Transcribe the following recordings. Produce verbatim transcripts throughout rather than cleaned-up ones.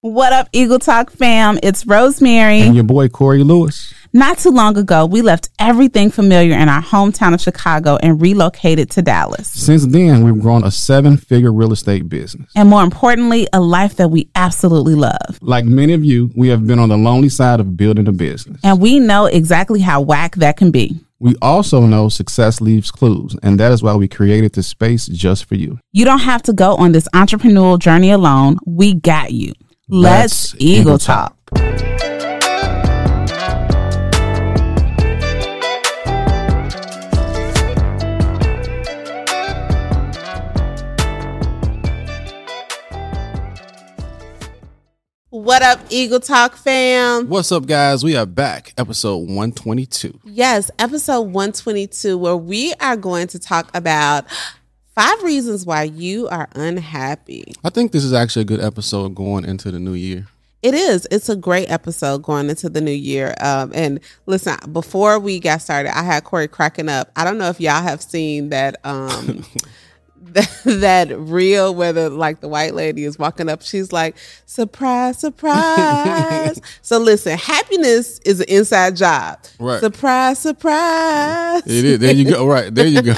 What up, Eagle Talk fam? It's Rosemary. And your boy, Corey Lewis. Not too long ago, we left everything familiar in our hometown of Chicago and relocated to Dallas. Since then, we've grown a seven-figure real estate business. And more importantly, a life that we absolutely love. Like many of you, we have been on the lonely side of building a business. And we know exactly how whack that can be. We also know success leaves clues, and that is why we created this space just for you. You don't have to go on this entrepreneurial journey alone. We got you. Let's, Let's Eagle, Eagle Talk. Talk. What up, Eagle Talk fam? What's up, guys? We are back, episode one twenty-two. Yes, episode one twenty-two, where we are going to talk about five reasons why you are unhappy. I think this is actually a good episode going into the new year. It is. It's a great episode going into the new year. Um, and listen, before we got started, I had Corey cracking up. I don't know if y'all have seen that um, that, that reel where the like the white lady is walking up. She's like, surprise, surprise. So listen, happiness is an inside job. Right. Surprise, surprise. It is. There you go. Right. There you go.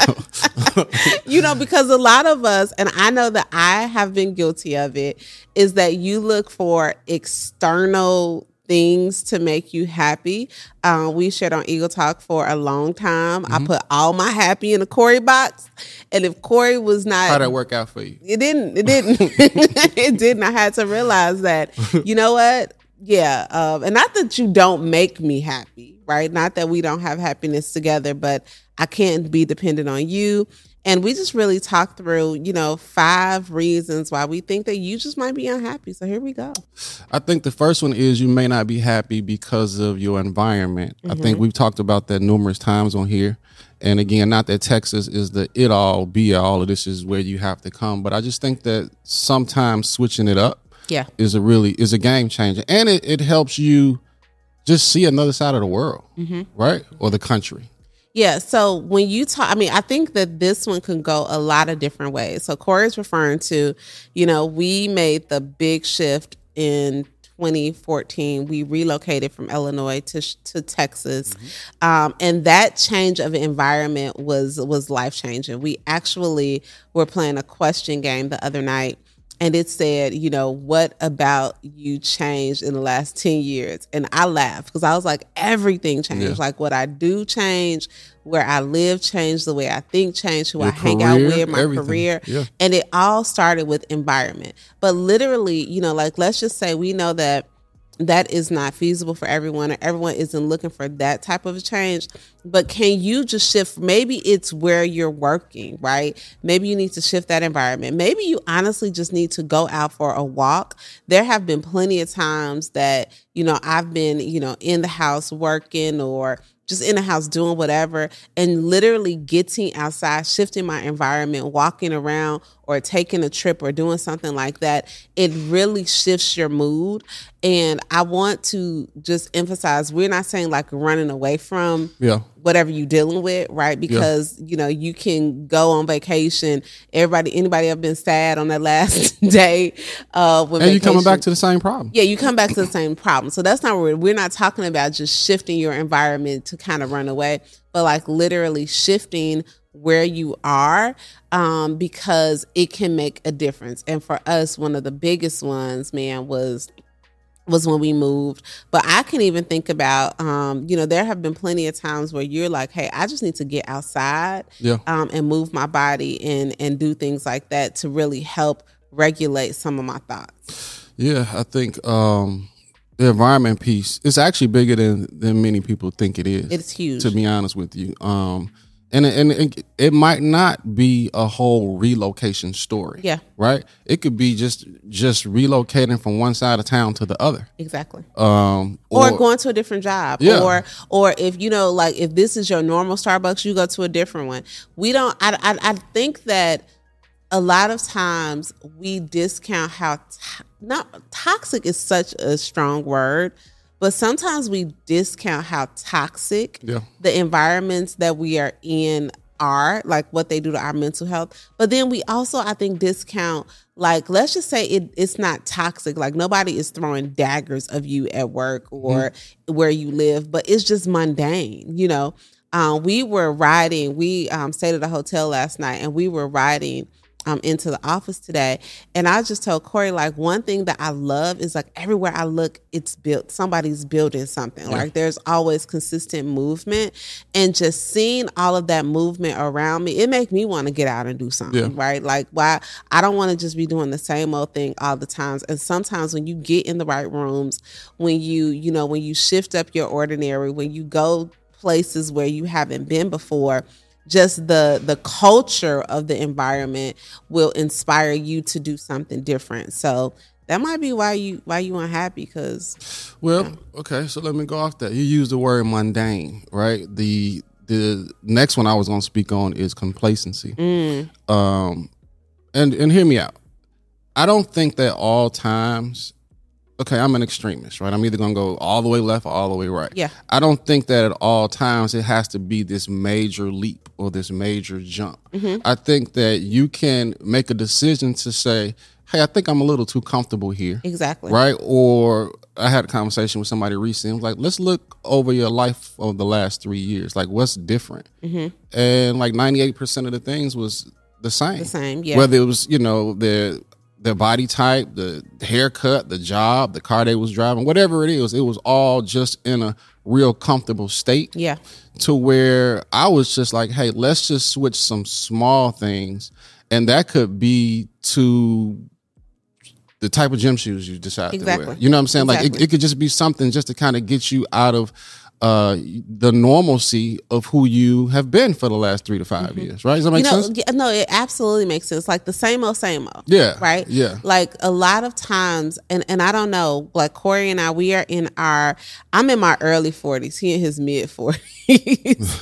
You know, because a lot of us, and I know that I have been guilty of it, is that you look for external things to make you happy. Um, we shared on Eagle Talk for a long time. Mm-hmm. I put all my happy in a Corey box. And if Corey was not... How'd that work out for you? It didn't. It didn't. It didn't. I had to realize that, you know what? Yeah. Um, and not that you don't make me happy, right? Not that we don't have happiness together, but I can't be dependent on you. And we just really talked through, you know, five reasons why we think that you just might be unhappy. So here we go. I think the first one is you may not be happy because of your environment. Mm-hmm. I think we've talked about that numerous times on here. And again, not that Texas is the it all be all of this is where you have to come. But I just think that sometimes switching it up yeah. is a really is a game changer. And it, it helps you just see another side of the world, mm-hmm. right? Or the country. Yeah, so when you talk, I mean, I think that this one can go a lot of different ways. So Corey's referring to, you know, we made the big shift in twenty fourteen. We relocated from Illinois to to Texas, mm-hmm. um, and that change of environment was was life changing. We actually were playing a question game the other night. And it said, you know, what about you changed in the last ten years? And I laughed because I was like, everything changed. Yeah. Like what I do changed, where I live changed, the way I think changed, who Your I hang career, out with, my everything. career. Yeah. And it all started with environment. But literally, you know, like let's just say we know that that is not feasible for everyone, or everyone isn't looking for that type of a change. But can you just shift? Maybe it's where you're working, right? Maybe you need to shift that environment. Maybe you honestly just need to go out for a walk. There have been plenty of times that, you know, I've been, you know, in the house working or just in the house doing whatever, and literally getting outside, shifting my environment, walking around or taking a trip or doing something like that, it really shifts your mood. And I want to just emphasize, we're not saying like running away from yeah. whatever you're dealing with, right? Because, yeah. you know, you can go on vacation. Everybody, anybody have been sad on that last day? Uh, when and you're coming back to the same problem. Yeah, you come back to the same problem. So that's not what we're, we're not talking about just shifting your environment to kind of run away, but like literally shifting where you are, um, because it can make a difference. And for us, one of the biggest ones, man, was was when we moved. But I can even think about, um, you know, there have been plenty of times where you're like, hey, I just need to get outside yeah. um, and move my body and, and do things like that to really help regulate some of my thoughts. Yeah, I think um, the environment piece is actually bigger than, than many people think it is. It's huge. To be honest with you. Um, And, and and it might not be a whole relocation story. Yeah. Right? It could be just just relocating from one side of town to the other. Exactly. Um, or, or going to a different job. Yeah. Or or if, you know, like if this is your normal Starbucks, you go to a different one. We don't, I, I, I think that a lot of times we discount how, to, not toxic is such a strong word, but sometimes we discount how toxic yeah. the environments that we are in are, like what they do to our mental health. But then we also, I think, discount, like, let's just say it, it's not toxic. Like nobody is throwing daggers of you at work or mm-hmm. where you live, but it's just mundane, you know. Um, we were riding, we um, stayed at a hotel last night and we were riding um, into the office today. And I just told Corey, like, one thing that I love is like everywhere I look, it's built, somebody's building something. Yeah. Like there's always consistent movement, and just seeing all of that movement around me, it makes me want to get out and do something, yeah. right? Like why I don't want to just be doing the same old thing all the times. And sometimes when you get in the right rooms, when you, you know, when you shift up your ordinary, when you go places where you haven't been before, just the the culture of the environment will inspire you to do something different. So that might be why you why you unhappy. Because well, you know. Okay, so let me go off that. You use the word mundane, right? The the next one I was going to speak on is complacency. Mm. Um, and and hear me out. I don't think that all times. Okay, I'm an extremist, right? I'm either going to go all the way left or all the way right. Yeah. I don't think that at all times it has to be this major leap or this major jump. Mm-hmm. I think that you can make a decision to say, hey, I think I'm a little too comfortable here. Exactly. Right? Or I had a conversation with somebody recently. Like, let's look over your life of the last three years. Like, what's different? Mm-hmm. And like ninety-eight percent of the things was the same. The same, yeah. Whether it was, you know, the... their body type, the haircut, the job, the car they was driving, whatever it is, it was all just in a real comfortable state. Yeah. To where I was just like, hey, let's just switch some small things. And that could be to the type of gym shoes you decide exactly. to wear. You know what I'm saying? Exactly. Like it, it could just be something just to kind of get you out of uh, the normalcy of who you have been for the last three to five mm-hmm. years, right? Does that make you know, sense? Yeah, no, it absolutely makes sense. Like the same old, same old. Yeah. Right? Yeah. Like a lot of times, and, and I don't know, like Corey and I, we are in our, I'm in my early forties. He in his mid forties.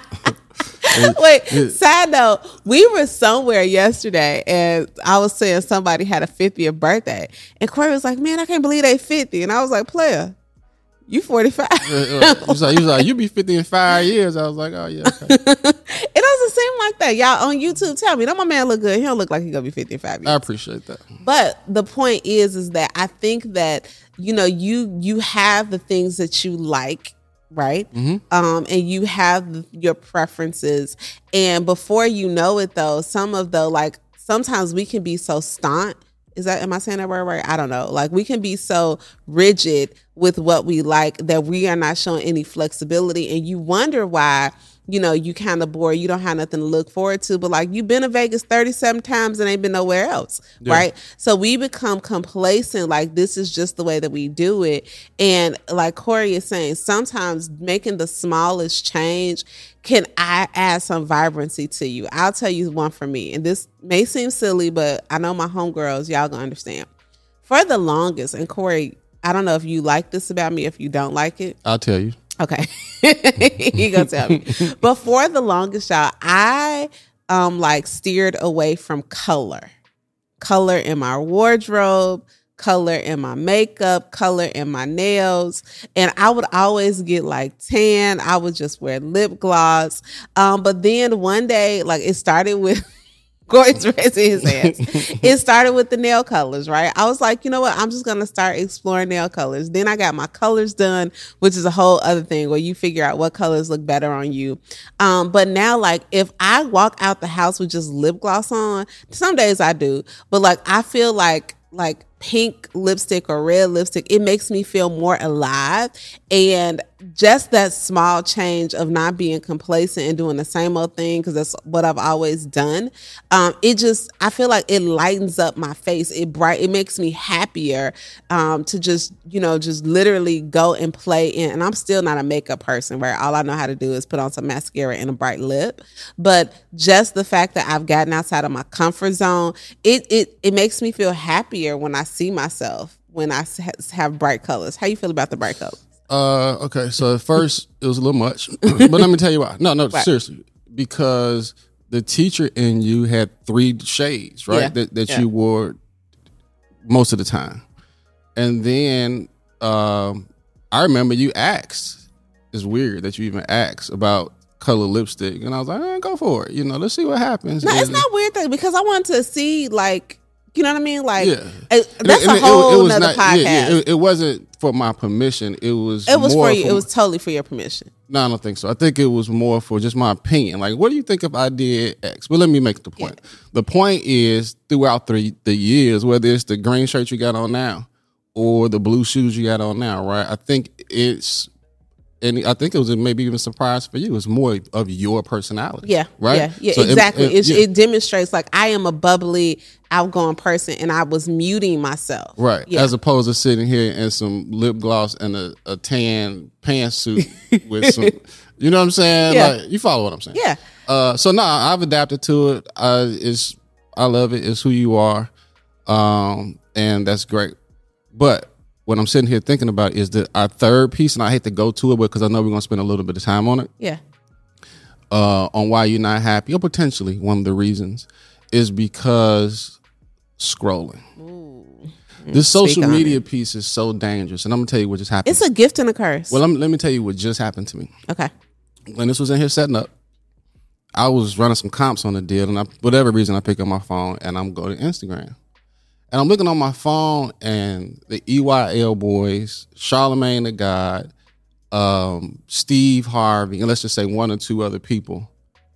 Wait, side note, we were somewhere yesterday and I was saying somebody had a fiftieth birthday. And Corey was like, man, I can't believe they fifty. And I was like, player, you forty-five. You was like, like, you be fifty in five years. I was like, oh, yeah. Okay. It doesn't seem like that. Y'all on YouTube, tell me, don't my man look good? He don't look like he going to be fifty in five years. I appreciate that. But the point is, is that I think that, you know, you you have the things that you like, right? Mm-hmm. Um, and you have your preferences. And before you know it, though, some of the, like, sometimes we can be so staunch. Is that, am I saying that word right? I don't know. Like we can be so rigid with what we like that we are not showing any flexibility. And you wonder why, you know, you kind of bored. You don't have nothing to look forward to. But like you've been to Vegas thirty-seven times and ain't been nowhere else. Yeah. Right. So we become complacent. Like this is just the way that we do it. And like Corey is saying, sometimes making the smallest change can I add some vibrancy to you. I'll tell you one for me. And this may seem silly, but I know my homegirls, y'all gonna understand. For the longest, and Corey, I don't know if you like this about me, if you don't like it. I'll tell you. Okay. He gonna tell me. But for the longest, y'all, I um like steered away from color. Color in my wardrobe, color in my makeup, color in my nails. And I would always get like tan. I would just wear lip gloss. Um, but then one day, like it started with Corey's raising his hands. It started with the nail colors, right? I was like, you know what? I'm just going to start exploring nail colors. Then I got my colors done, which is a whole other thing where you figure out what colors look better on you. Um, but now, like, if I walk out the house with just lip gloss on, some days I do, but like, I feel like, like pink lipstick or red lipstick, it makes me feel more alive. And just that small change of not being complacent and doing the same old thing, because that's what I've always done. Um, it just, I feel like it lightens up my face. It bright, it makes me happier um, to just, you know, just literally go and play in. And I'm still not a makeup person, where all I know how to do is put on some mascara and a bright lip. But just the fact that I've gotten outside of my comfort zone, it it it makes me feel happier when I see myself, when I have bright colors. How you feel about the bright colors? Uh, okay, so at first it was a little much, but let me tell you why. No, no, right. Seriously, because the teacher in you had three shades, right? Yeah. That that yeah. you wore most of the time, and then um, I remember you asked. It's weird that you even asked about color lipstick, and I was like, eh, go for it. You know, let's see what happens. No, and, it's not weird though, because I wanted to see, like, you know what I mean? Like, yeah. it, that's and a it, whole it, it was nother not, podcast. Yeah, yeah, it, it wasn't for my permission. It was. It was more for you. For it was totally for your permission. No, I don't think so. I think it was more for just my opinion. Like, what do you think if I did X? But let me make the point. Yeah. The point is, throughout the, the years, whether it's the green shirt you got on now or the blue shoes you got on now, right? I think it's, and I think it was maybe even a surprise for you. It's more of your personality. Yeah. Right? Yeah. Yeah. So exactly. It, it, it, yeah. it demonstrates, like, I am a bubbly, outgoing person, and I was muting myself. Right. Yeah. As opposed to sitting here in some lip gloss and a, a tan pantsuit with some, you know what I'm saying? Yeah. Like, you follow what I'm saying? Yeah. Uh, so no, I've adapted to it. Uh, it's, I love it. It's who you are. Um, and that's great. But what I'm sitting here thinking about is that our third piece, and I hate to go to it because I know we're going to spend a little bit of time on it. Yeah. Uh, on why you're not happy, or potentially one of the reasons, is because scrolling. Ooh. This social media piece is so dangerous, and I'm gonna tell you what just happened. It's a gift and a curse. Well, I'm, let me tell you what just happened to me. Okay. When this was in here setting up, I was running some comps on the deal, and I, whatever reason, I pick up my phone and I'm going to Instagram, and I'm looking on my phone, and the E Y L boys, Charlemagne the God, um, Steve Harvey, and let's just say one or two other people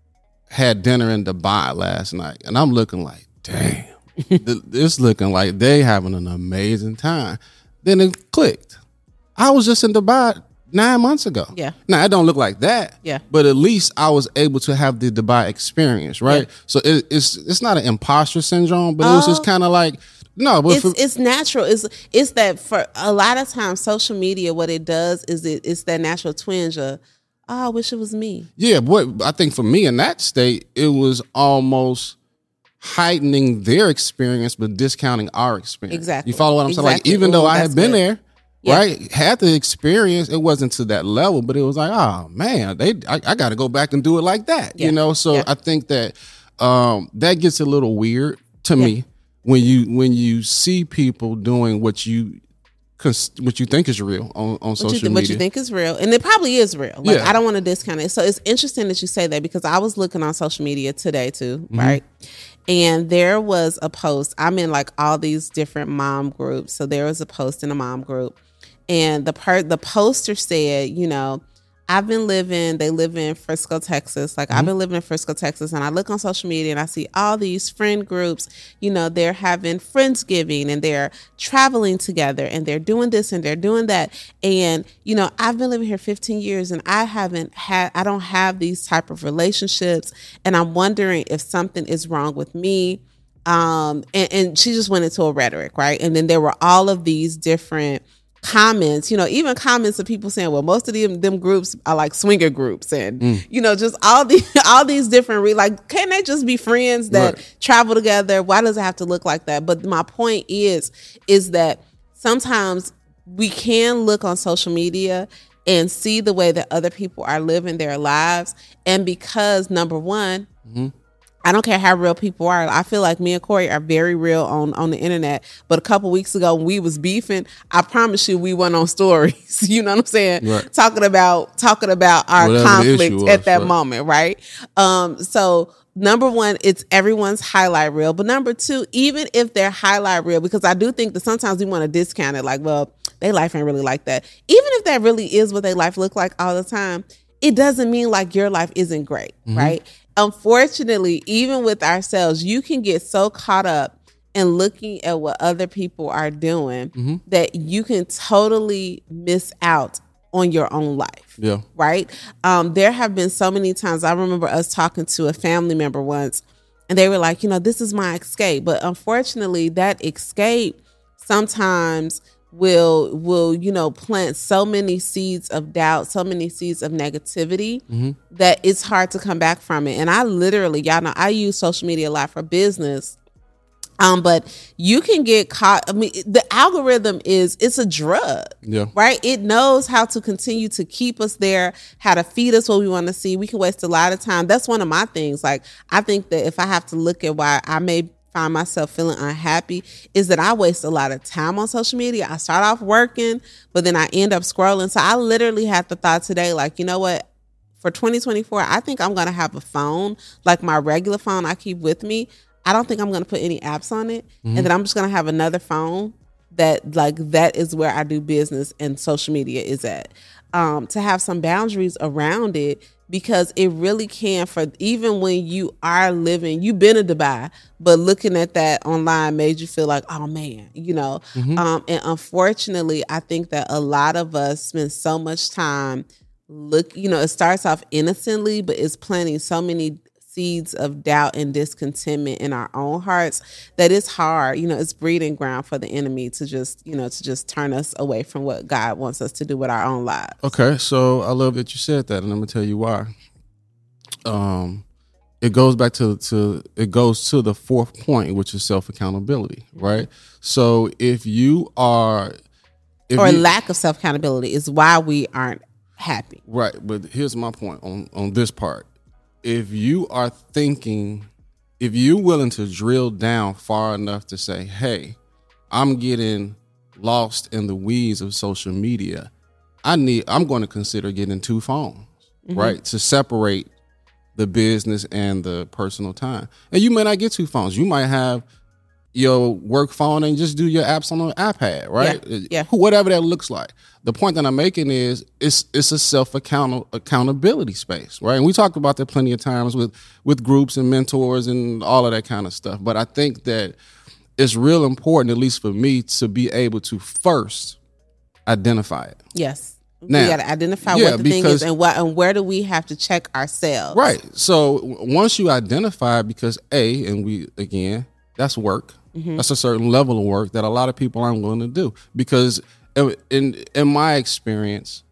had dinner in Dubai last night, and I'm looking like, damn. It's looking like they having an amazing time. Then it clicked. I was just in Dubai nine months ago. Yeah. Now, it don't look like that. Yeah. But at least I was able to have the Dubai experience, right? Yeah. So it, it's it's not an imposter syndrome, but oh. it was just kind of like, no. But it's, for, it's natural. It's it's that for a lot of times, social media, what it does is it, it's that natural twinge of, oh, I wish it was me. Yeah, but I think for me in that state, it was almost heightening their experience but discounting our experience. Exactly. You follow what I'm exactly. saying? Like, even Ooh, though I had been good. there, yeah. right, had the experience, it wasn't to that level, but it was like, oh man, they I, I got to go back and do it like that. Yeah. You know, so yeah. I think that um, that gets a little weird to yeah. me when you when you see people doing what you what you think is real on, on social you th- media. What you think is real. And it probably is real. Like, yeah. I don't want to discount it. So it's interesting that you say that, because I was looking on social media today too, mm-hmm. right? And there was a post. I'm in like all these different mom groups. So there was a post in a mom group. And the per- the poster said, you know, I've been living, they live in Frisco, Texas. Like, mm-hmm. I've been living in Frisco, Texas, and I look on social media and I see all these friend groups, you know, they're having Friendsgiving and they're traveling together and they're doing this and they're doing that. And, you know, I've been living here fifteen years and I haven't had, I don't have these type of relationships. And I'm wondering if something is wrong with me. Um, and, and she just went into a rhetoric, right? And then there were all of these different comments, you know, even comments of people saying, well, most of them, them groups are like swinger groups, and mm. you know, just all these all these different re- like, can they just be friends that right. travel together? Why does it have to look like that? But my point is is that sometimes we can look on social media and see the way that other people are living their lives, and because number one, mm-hmm. I don't care how real people are. I feel like me and Corey are very real on, on the internet. But a couple weeks ago when we was beefing, I promise you we went on stories. You know what I'm saying? Right. Talking about talking about our Whatever conflict was, at that right. moment, right? Um, so number one, it's everyone's highlight reel. But number two, even if they're highlight reel, because I do think that sometimes we want to discount it, like, well, their life ain't really like that. Even if that really is what their life look like all the time, it doesn't mean like your life isn't great, mm-hmm. right? Unfortunately, even with ourselves, you can get so caught up in looking at what other people are doing mm-hmm. that you can totally miss out on your own life. Yeah. Right? Um, there have been so many times. I remember us talking to a family member once, and they were like, you know, this is my escape. But unfortunately, that escape sometimes will will you know plant so many seeds of doubt, so many seeds of negativity mm-hmm. that it's hard to come back from it. And I literally, y'all know, I use social media a lot for business, um but you can get caught. I mean, the algorithm is it's a drug, yeah, right? It knows how to continue to keep us there, how to feed us what we want to see. We can waste a lot of time. That's one of my things. Like, I think that if I have to look at why I may find myself feeling unhappy, is that I waste a lot of time on social media. I start off working, but then I end up scrolling. So I literally had the thought today, like, you know what? for twenty twenty-four, I think I'm going to have a phone, like my regular phone I keep with me. I don't think I'm going to put any apps on it. Mm-hmm. And then I'm just going to have another phone that like that is where I do business and social media is at. Um, to have some boundaries around it, because it really can, for even when you are living, you've been to Dubai, but looking at that online made you feel like, oh man, you know. Mm-hmm. Um, and unfortunately, I think that a lot of us spend so much time look, you know, it starts off innocently, but it's planting so many seeds of doubt and discontentment in our own hearts that it's hard, you know, it's breeding ground for the enemy to just, you know, to just turn us away from what God wants us to do with our own lives. Okay, so I love that you said that, and I'm gonna tell you why. Um, it goes back to to it goes to the fourth point, which is self accountability, right? So if you are, if or you, lack of self accountability is why we aren't happy, right? But here's my point on on this part. If you are thinking, if you're willing to drill down far enough to say, hey, I'm getting lost in the weeds of social media, I need, I'm going to consider getting two phones, mm-hmm. right? To separate the business and the personal time. And you may not get two phones. You might have your work phone and just do your apps on an iPad, right? Yeah. yeah. Whatever that looks like. The point that I'm making is it's it's a self account accountability space, right? And we talked about that plenty of times with with groups and mentors and all of that kind of stuff. But I think that it's real important, at least for me, to be able to first identify it. Yes. Now, we got to identify yeah, what the because, thing is and what and where do we have to check ourselves. Right. So once you identify, because A, and we again, that's work. Mm-hmm. That's a certain level of work that a lot of people aren't willing to do. Because in in my experience,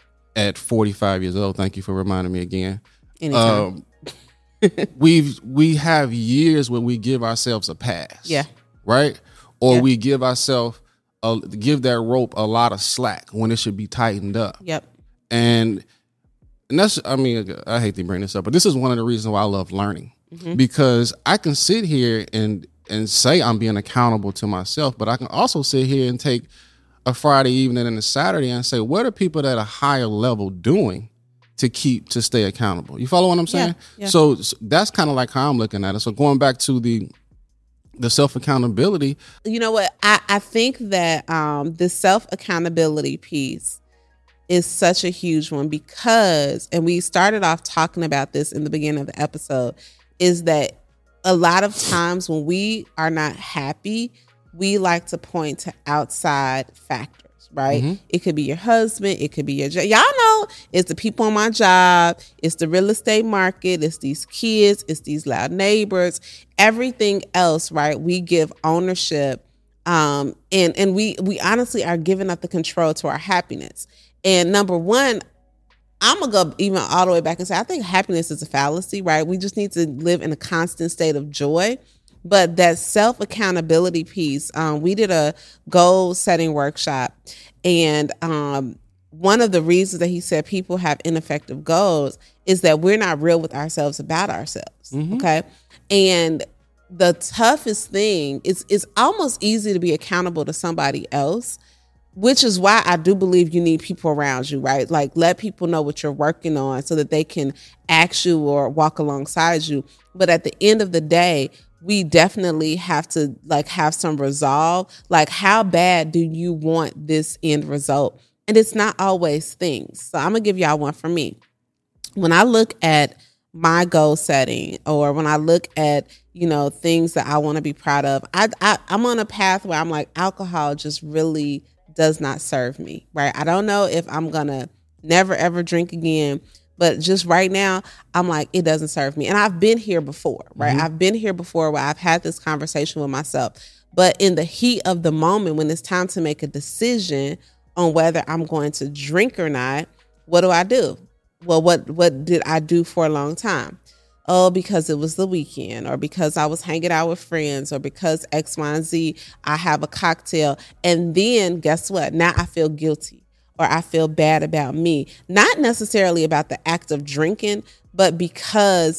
at forty-five years old, thank you for reminding me again. Anytime. Um, we've we have years where we give ourselves a pass. Yeah. Right. Or yeah. we give ourselves a, give that rope a lot of slack when it should be tightened up. Yep. And and that's, I mean, I hate to bring this up, but this is one of the reasons why I love learning, mm-hmm. because I can sit here and and say I'm being accountable to myself, but I can also sit here and take a Friday evening and a Saturday and say, what are people at a higher level doing to keep, to stay accountable? You follow what I'm saying? Yeah, yeah. So, so that's kind of like how I'm looking at it. So going back to the the self-accountability. You know what? I, I think that um, the self-accountability piece is such a huge one because, and we started off talking about this in the beginning of the episode, is that a lot of times when we are not happy, we like to point to outside factors, right? Mm-hmm. It could be your husband. It could be your job. Y'all know it's the people on my job. It's the real estate market. It's these kids. It's these loud neighbors. Everything else, right? We give ownership. Um, and, and we, we honestly are giving up the control to our happiness. And number one, I'm going to go even all the way back and say, I think happiness is a fallacy, right? We just need to live in a constant state of joy. But that self-accountability piece, um, we did a goal setting workshop. And um, one of the reasons that he said people have ineffective goals is that we're not real with ourselves about ourselves. Mm-hmm. Okay. And the toughest thing is it's almost easy to be accountable to somebody else, which is why I do believe you need people around you, right? Like let people know what you're working on so that they can ask you or walk alongside you. But at the end of the day, we definitely have to like have some resolve. Like how bad do you want this end result? And it's not always things. So I'm gonna give y'all one for me. When I look at my goal setting or when I look at, you know, things that I want to be proud of, I, I I'm on a path where I'm like alcohol just really does not serve me, right? I don't know if I'm gonna never ever drink again, but just right now I'm like, it doesn't serve me. And I've been here before, right? Mm-hmm. I've been here before where I've had this conversation with myself, but in the heat of the moment, when it's time to make a decision on whether I'm going to drink or not, what do I do? Well, what, what did I do for a long time? Oh, because it was the weekend, or because I was hanging out with friends, or because X, Y, and Z, I have a cocktail. And then guess what? Now I feel guilty or I feel bad about me. Not necessarily about the act of drinking, but because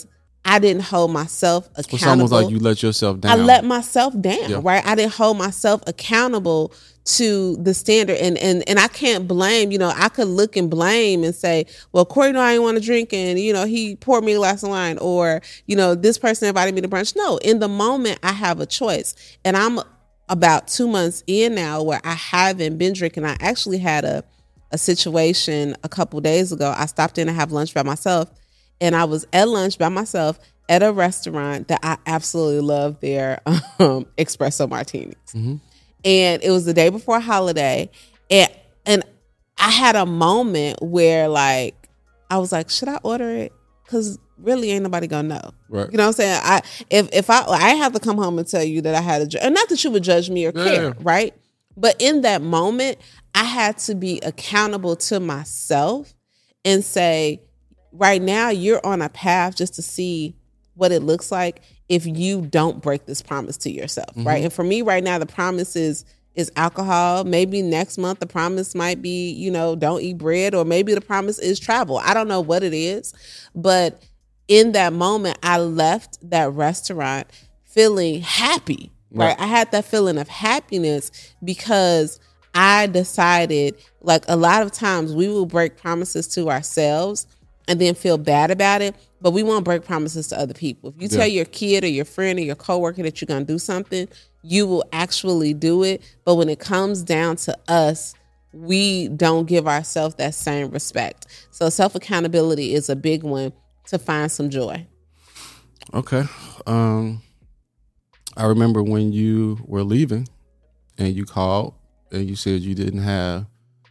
I didn't hold myself accountable. It's almost like you let yourself down. I let myself down, yeah. right? I didn't hold myself accountable to the standard. And, and, and I can't blame, you know, I could look and blame and say, well, Corey, no, I didn't want to drink. And, you know, he poured me a glass of wine, or, you know, this person invited me to brunch. No, in the moment I have a choice. And I'm about two months in now where I haven't been drinking. I actually had a, a situation a couple days ago. I stopped in to have lunch by myself. And I was at lunch by myself at a restaurant that I absolutely love their um, espresso martinis. Mm-hmm. And it was the day before a holiday. And, and I had a moment where, like, I was like, should I order it? Because really ain't nobody gonna know. Right. You know what I'm saying? I if if I I have to come home and tell you that I had a ju- and not that you would judge me or yeah. care, right? But in that moment, I had to be accountable to myself and say, right now, you're on a path just to see what it looks like if you don't break this promise to yourself, mm-hmm. right? And for me right now, the promise is, is alcohol. Maybe next month, the promise might be, you know, don't eat bread, or maybe the promise is travel. I don't know what it is. But in that moment, I left that restaurant feeling happy, right? right? I had that feeling of happiness because I decided, like, a lot of times we will break promises to ourselves and then feel bad about it, but we won't break promises to other people. If you yeah. tell your kid or your friend or your coworker that you're going to do something, you will actually do it. But when it comes down to us, we don't give ourselves that same respect. So self-accountability is a big one to find some joy. Okay. Um, I remember when you were leaving and you called and you said you didn't have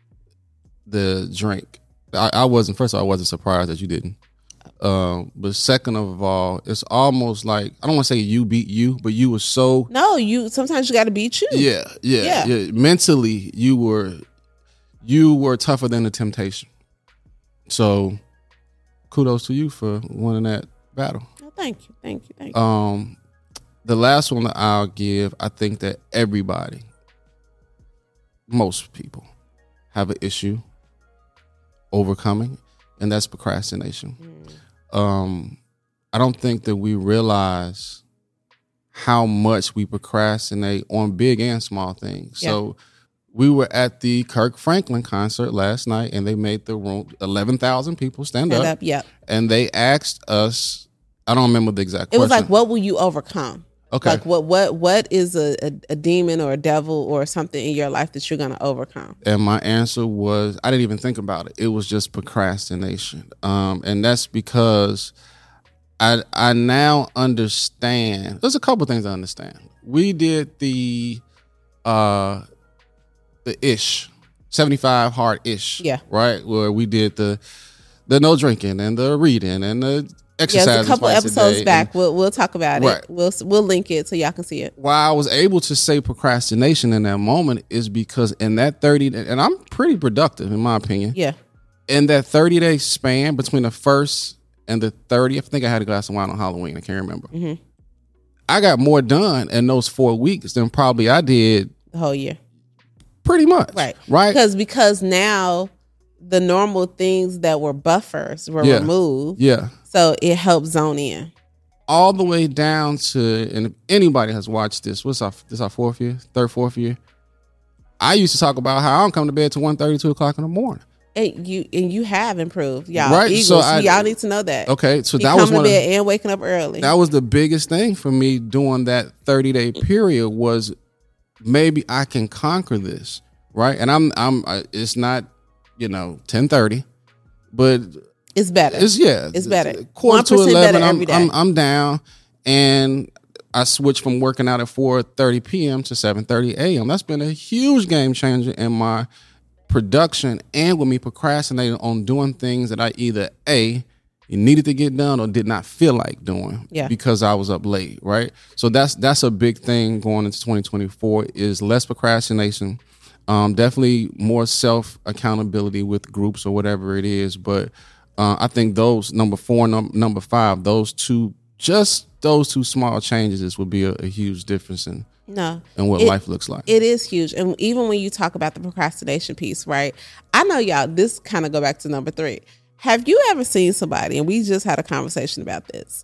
the drink. I, I wasn't, first of all, I wasn't surprised that you didn't. Um, but second of all, it's almost like, I don't want to say you beat you, but you were so. No, you, sometimes you got to beat you. Yeah, yeah, yeah, yeah. Mentally, you were, you were tougher than the temptation. So kudos to you for winning that battle. Oh, thank you, thank you, thank you. Um, the last one that I'll give, I think that everybody, most people, have an issue overcoming, and that's procrastination. Mm. Um, I don't think that we realize how much we procrastinate on big and small things. Yeah. So we were at the Kirk Franklin concert last night, and they made the room, eleven thousand people stand, stand up. up yeah. And they asked us, I don't remember the exact it question. It was like, what will you overcome? Okay. Like what what what is a, a, a demon or a devil or something in your life that you're going to overcome? And my answer was, I didn't even think about it. It was just procrastination. Um, and that's because I I now understand. There's a couple things I understand. We did the uh the ish, seventy-five hard ish. Yeah. Right? Where we did the the no drinking and the reading and the exercise. Yeah, a couple episodes back. And, we'll we'll talk about right. it. We'll we'll link it so y'all can see it. Why I was able to say procrastination in that moment is because in that thirty, and I'm pretty productive in my opinion. Yeah. In that thirty day span between the first and the thirtieth, I think I had a glass of wine on Halloween. I can't remember. Mm-hmm. I got more done in those four weeks than probably I did the whole year. Pretty much. Right. Right. Because because now the normal things that were buffers were yeah. removed. Yeah. So it helps zone in. All the way down to, and if anybody has watched this, what's our, this our fourth year, third, fourth year? I used to talk about how I don't come to bed till one thirty, two o'clock in the morning. And you and you have improved, y'all. Right. Eagles, so I, y'all need to know that. Okay. So he that was coming one to bed of, and waking up early. That was the biggest thing for me during that thirty day period was maybe I can conquer this. Right. And I'm, I'm, it's not, you know, ten thirty, but it's better. It's yeah. It's better. Quarter to eleven, I'm, every day. I'm I'm down, and I switched from working out at four thirty p.m. to seven thirty a.m. That's been a huge game changer in my production and with me procrastinating on doing things that I either A, needed to get done or did not feel like doing yeah. because I was up late. Right. So that's that's a big thing going into twenty twenty-four is less procrastination. Um, definitely more self accountability with groups or whatever it is, but. Uh, I think those number four, num- number five, those two, just those two small changes would be a, a huge difference in, no, in what it, life looks like. It is huge. And even when you talk about the procrastination piece, right? I know y'all, this kind of go back to number three. Have you ever seen somebody, and we just had a conversation about this,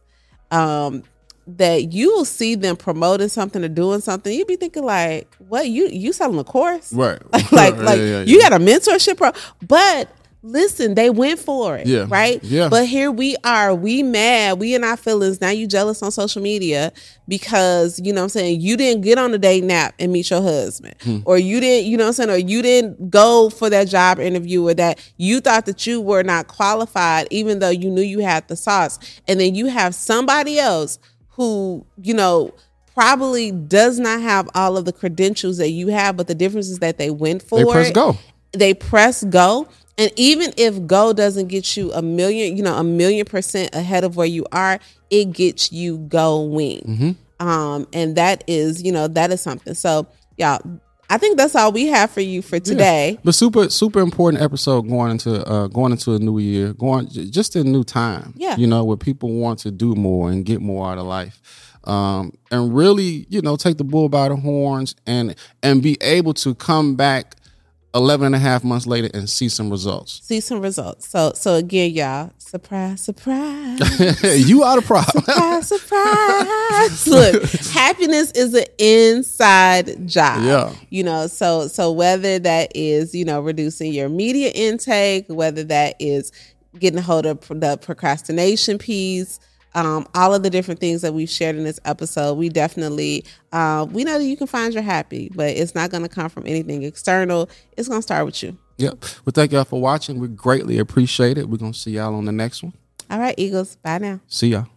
um, that you will see them promoting something or doing something. You'd be thinking like, what, you you selling a course? Right. like like, like yeah, yeah, you yeah. got a mentorship pro. But listen, they went for it. Yeah. Right? Yeah. But here we are, we mad, we in our feelings. Now you jealous on social media because, you know what I'm saying, you didn't get on a dating app and meet your husband. Hmm. Or you didn't, you know what I'm saying, or you didn't go for that job interview, or that you thought that you were not qualified even though you knew you had the sauce. And then you have somebody else who, you know, probably does not have all of the credentials that you have, but the difference is that they went for it. They press go. They press go. And even if go doesn't get you a million, you know, a million percent ahead of where you are, it gets you going. Mm-hmm. Um, and that is, you know, that is something. So, y'all, I think that's all we have for you for today. Yeah. But super, super important episode going into uh, going into a new year, going just a new time. Yeah, you know, where people want to do more and get more out of life, um, and really, you know, take the bull by the horns and and be able to come back eleven and a half months later and see some results. See some results. So, so again, y'all, surprise, surprise. You are the problem. Surprise, surprise. Look, happiness is an inside job. Yeah. You know, so, so whether that is, you know, reducing your media intake, whether that is getting a hold of the procrastination piece, Um, all of the different things that we've shared in this episode, we definitely, uh, we know that you can find your happy, but it's not going to come from anything external. It's going to start with you. Yep. Well, thank y'all for watching. We greatly appreciate it. We're going to see y'all on the next one. All right, Eagles. Bye now. See y'all.